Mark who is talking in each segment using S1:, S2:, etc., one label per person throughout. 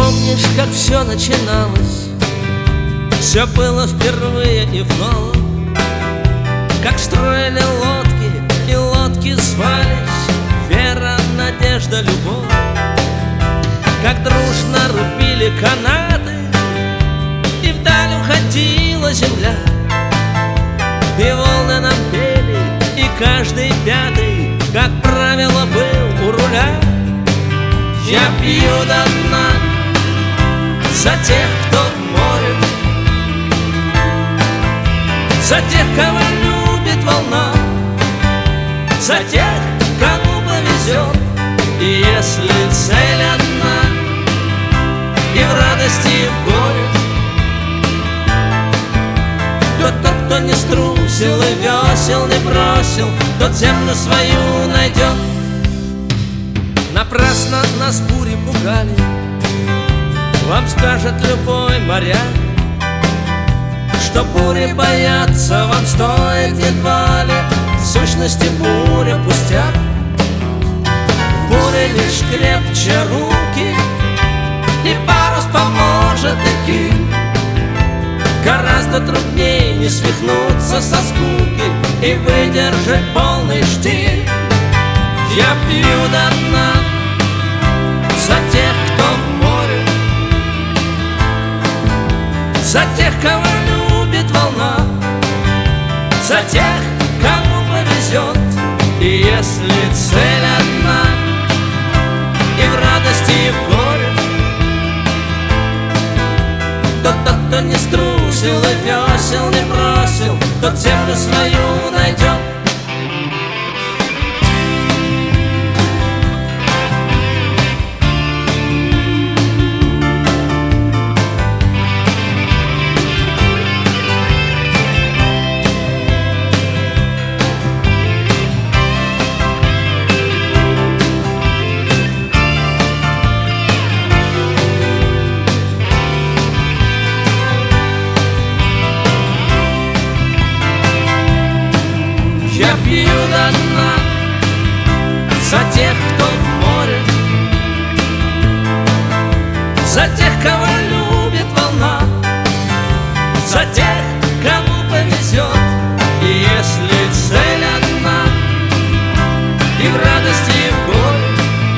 S1: Помнишь, как все начиналось? Все было впервые и вновь. Как строили лодки, и лодки звались вера, надежда, любовь. Как дружно рубили канаты, и вдаль уходила земля. И волны нам пели, и каждый пятый, как правило, был у руля. Я пью до дна за тех, кто в море, за тех, кого любит волна, за тех, кому повезет. И если цель одна, и в радости, и в горе, то тот, кто не струсил и весел не бросил, тот землю свою найдет. Напрасно нас бури пугали, вам скажет любой моряк, что бури бояться вам стоит едва ли. В сущности буря пустяк. В буре лишь крепче руки, и парус поможет идти. Гораздо труднее не свихнуться со скуки и выдержать полный штиль. Я пью до дна за тех, кто в море, за тех, кого любит волна, за тех, кому повезет. И если цель одна, и в радости, и в горе, то тот, кто не струсил и весел не бросил, тот землю свою найдет. Я пью до дна за тех, кто в море, за тех, кого любит волна, за тех, кому повезет. И если цель одна, и в радости, и в горе,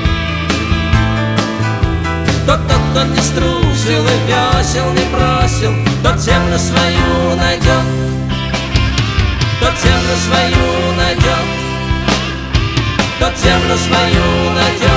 S1: то тот, кто не струсил и весел не бросил, тот землю свою найдет. Тот землю свою найдет, тот землю свою найдет.